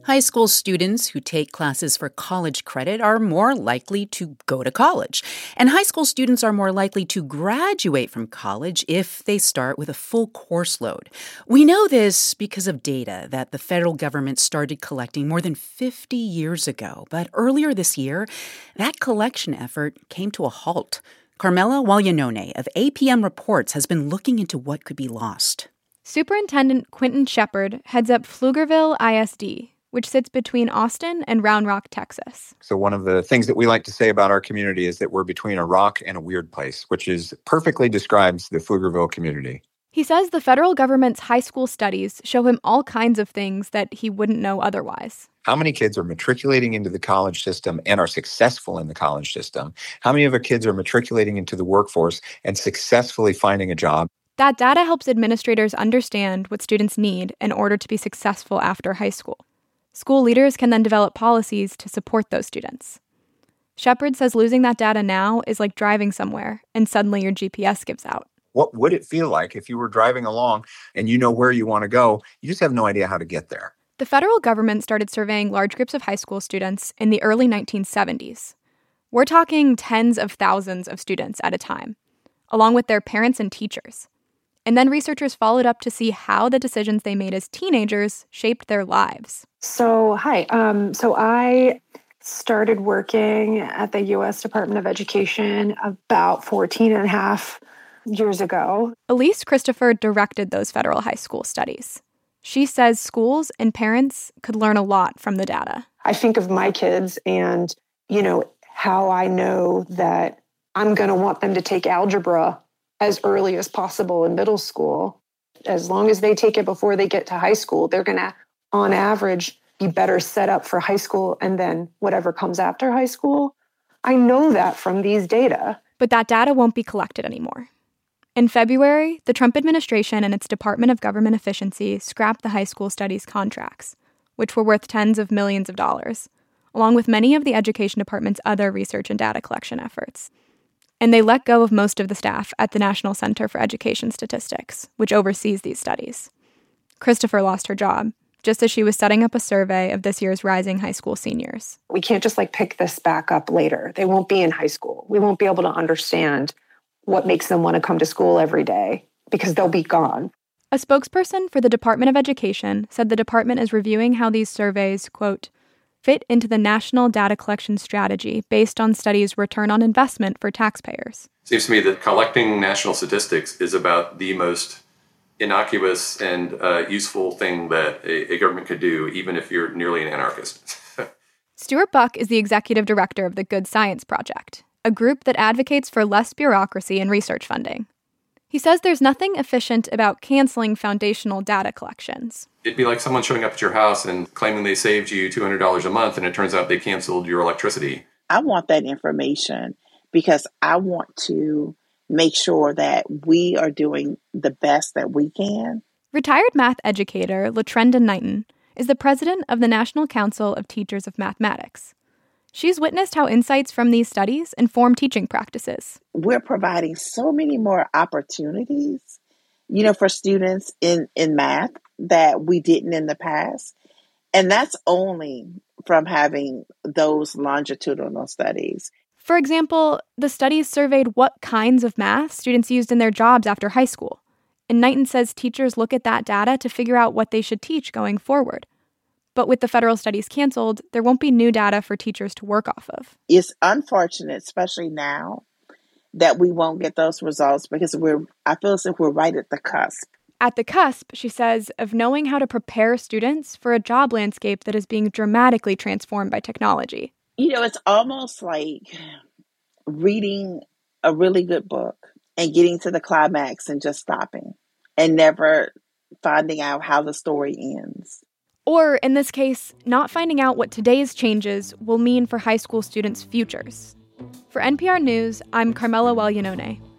High school students who take classes for college credit are more likely to go to college. And high school students are more likely to graduate from college if they start with a full course load. We know this because of data that the federal government started collecting more than 50 years ago. But earlier this year, that collection effort came to a halt. Carmela Wallianone of APM Reports has been looking into what could be lost. Superintendent Quentin Shepard heads up Pflugerville ISD, which sits between Austin and Round Rock, Texas. So one of the things that we like to say about our community is that we're between a rock and a weird place, which perfectly describes the Pflugerville community. He says the federal government's high school studies show him all kinds of things that he wouldn't know otherwise. How many kids are matriculating into the college system and are successful in the college system? How many of our kids are matriculating into the workforce and successfully finding a job? That data helps administrators understand what students need in order to be successful after high school. School leaders can then develop policies to support those students. Shepard says losing that data now is like driving somewhere and suddenly your GPS gives out. What would it feel like if you were driving along and you know where you want to go? You just have no idea how to get there. The federal government started surveying large groups of high school students in the early 1970s. We're talking tens of thousands of students at a time, along with their parents and teachers. And then researchers followed up to see how the decisions they made as teenagers shaped their lives. So I started working at the U.S. Department of Education about 14 and a half years ago. Elise Christopher directed those federal high school studies. She says schools and parents could learn a lot from the data. I think of my kids and, how I know that I'm going to want them to take algebra as early as possible in middle school. As long as they take it before they get to high school, they're going to, on average, be better set up for high school and then whatever comes after high school. I know that from these data. But that data won't be collected anymore. In February, the Trump administration and its Department of Government Efficiency scrapped the high school studies contracts, which were worth tens of millions of dollars, along with many of the Education Department's other research and data collection efforts. And they let go of most of the staff at the National Center for Education Statistics, which oversees these studies. Christopher lost her job, just as she was setting up a survey of this year's rising high school seniors. We can't just pick this back up later. They won't be in high school. We won't be able to understand what makes them want to come to school every day because they'll be gone. A spokesperson for the Department of Education said the department is reviewing how these surveys, quote, fit into the national data collection strategy based on studies' return on investment for taxpayers. Seems to me that collecting national statistics is about the most innocuous and useful thing that a government could do, even if you're nearly an anarchist. Stuart Buck is the executive director of the Good Science Project, a group that advocates for less bureaucracy and research funding. He says there's nothing efficient about canceling foundational data collections. It'd be like someone showing up at your house and claiming they saved you $200 a month, and it turns out they canceled your electricity. I want that information because I want to make sure that we are doing the best that we can. Retired math educator LaTrenda Knighton is the president of the National Council of Teachers of Mathematics. She's witnessed how insights from these studies inform teaching practices. We're providing so many more opportunities, for students in math that we didn't in the past. And that's only from having those longitudinal studies. For example, the studies surveyed what kinds of math students used in their jobs after high school. And Knighton says teachers look at that data to figure out what they should teach going forward. But with the federal studies canceled, there won't be new data for teachers to work off of. It's unfortunate, especially now, that we won't get those results because I feel as if we're right at the cusp. At the cusp, she says, of knowing how to prepare students for a job landscape that is being dramatically transformed by technology. It's almost like reading a really good book and getting to the climax and just stopping and never finding out how the story ends. Or, in this case, not finding out what today's changes will mean for high school students' futures. For NPR News, I'm Carmela Wallianone.